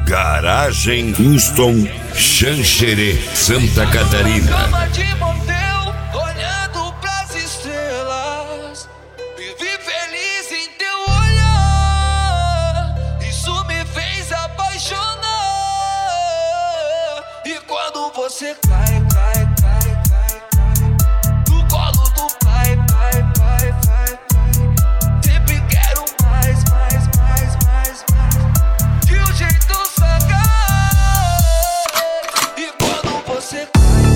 Garagem Houston, Xanxerê, Santa Catarina. Cama de motel, olhando pras estrelas. Vivi feliz em teu olhar. Isso me fez apaixonar. E quando você cai no colo do pai, sempre quero mais. De um jeito sagaz. E quando você cai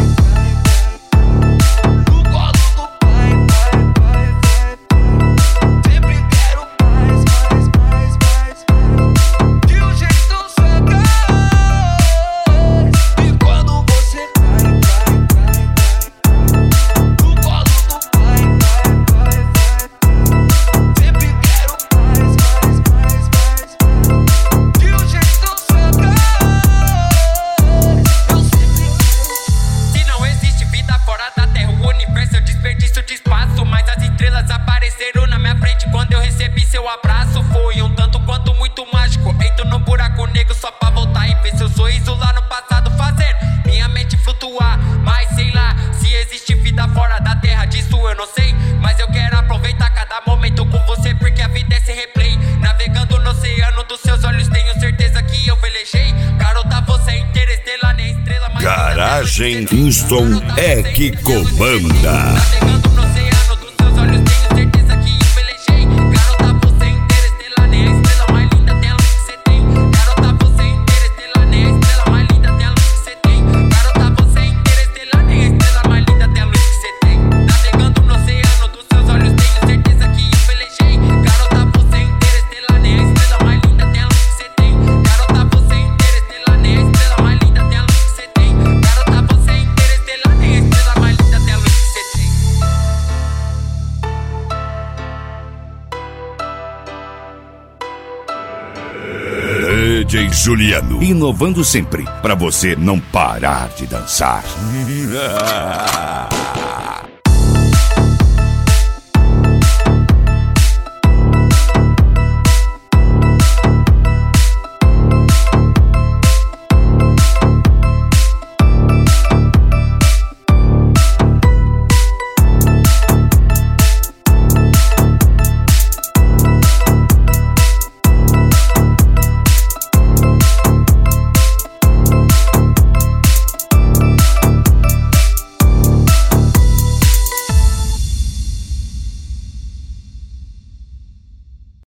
no colo do pai, sempre quero mais. De um jeito sagaz. E quando você cai no colo do pai, sempre quero mais. De um jeito sagaz. Eu sempre Se não existe vida fora da Terra, o universo é um desperdício de espaço. Mas as estrelas apareceram na minha frente quando eu recebi seu abraço. Foi um tanto quanto muito mágico. Entro no buraco negro só pra voltar e ver seu sorriso lá no passado, fazendo minha mente flutuar. Mas sei lá, se existe vida fora da Terra, disso eu não sei. Mas eu quero aproveitar cada momento com você, porque a vida é esse replay. Navegando no oceano dos seus olhos, tenho certeza que eu velejei. Garota, você é interestelar, nem estrela mais. Garagem Houston é que comanda. Navegando no oceano dos seus olhos, tenho certeza que eu velejei. Garota, você é interestelar, nem a estrela mais linda dela que você tem. Garota, você é interestelar, nem a estrela mais linda dela que você tem. Garota, você é interestelar, nem a estrela mais linda dela que você tem. Navegando no oceano dos seus olhos, tenho certeza que eu velejei. Garota, você é interestelar, nem a estrela mais linda dela que você tem. Garota, você é interestelar, nem a estrela mais linda dela que você tem. Garota, você é interestelar, nem a estrela mais linda dela que você tem. DJ Juliano, inovando sempre, pra você não parar de dançar.